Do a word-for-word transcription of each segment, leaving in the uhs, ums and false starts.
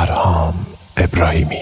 برهام ابراهیمی.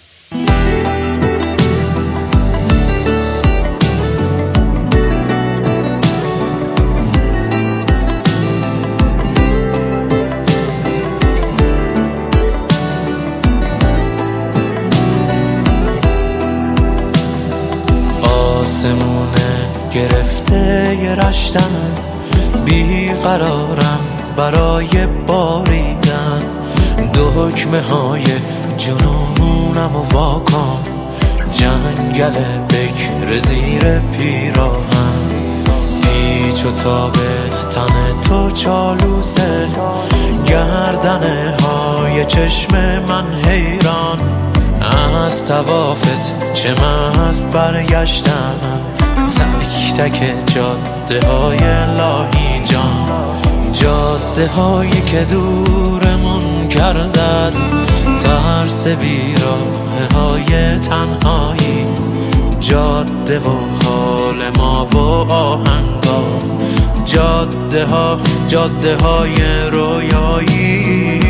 آسمونه گرفته یه رشتم، بیقرارم برای باریدن. دو حکمه های جنونم و واکن، جنگل بکر زیر پیراهن. پیچ و تاب تن تو چالوسه، گردنه های چشم من حیران. از توافت چه مست برگشتم، تک تک جاده های لاهیجان. جاده هایی که دورمون کرد از ترس بیراه های تنهایی. جاده و حال ما و آهنگا، جاده ها جاده های رویایی.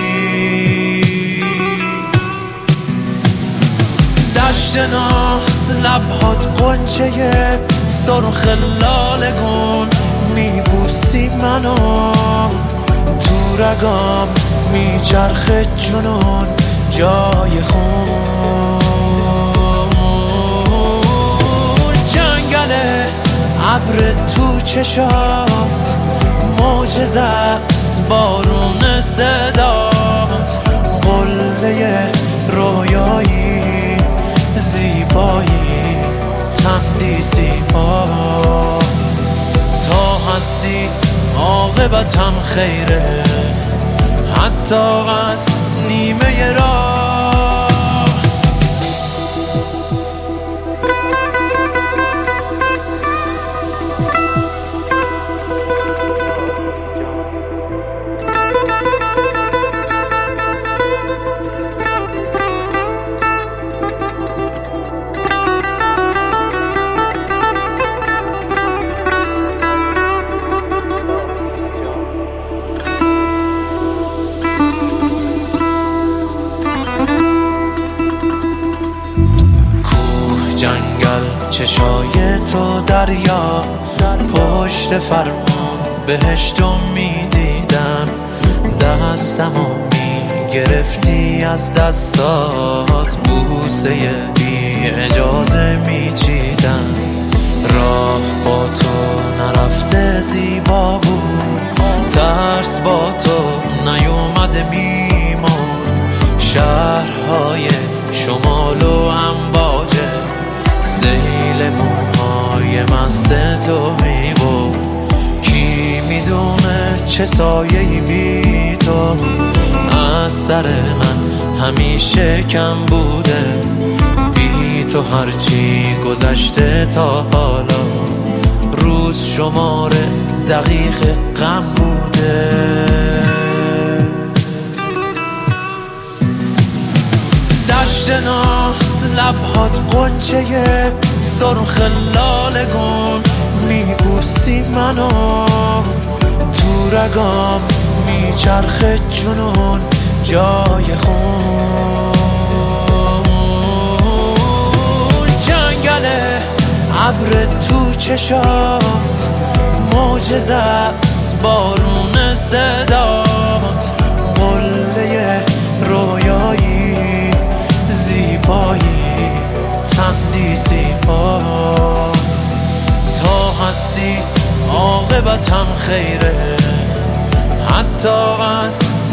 دشت ناس لبهات قنچه سرخ لالگون، میبوسی منو تو رگام، میچرخه جنون جای خون. جنگل ابر تو چشات، معجزه است بارون صدات. قله رویایی، زیبایی، تندیسی ها. تا هستی عاقبتم خیره، حتی از نیمه راه. جنگل چشای تو دریا، پشت فرمون بهشتو میدیدم. دستمو میگرفتی از دستات، بوسه بی اجازه میچیدم. راه با تو نرفته زیبا بود، ترس با تو نیومده میمرد. شهرهای شمال و امواجه، سیل موهای مست تو میبود. کی میدونه چه سایه‌ای بی تو از سر من همیشه کم بوده. بی تو هرچی گذشته تا حالا، روز شماره دقیق غم بوده. دشت ناس لبهات قنچه سرخ لالگون، میبوسی منو تو رگام، میچرخه جنون جای خون. جنگل ابر تو چشات، معجزه است بارون صدات. قله رویایی، زیبایی، تندیسی ها. تا هستی عاقبتم خیره، حتی از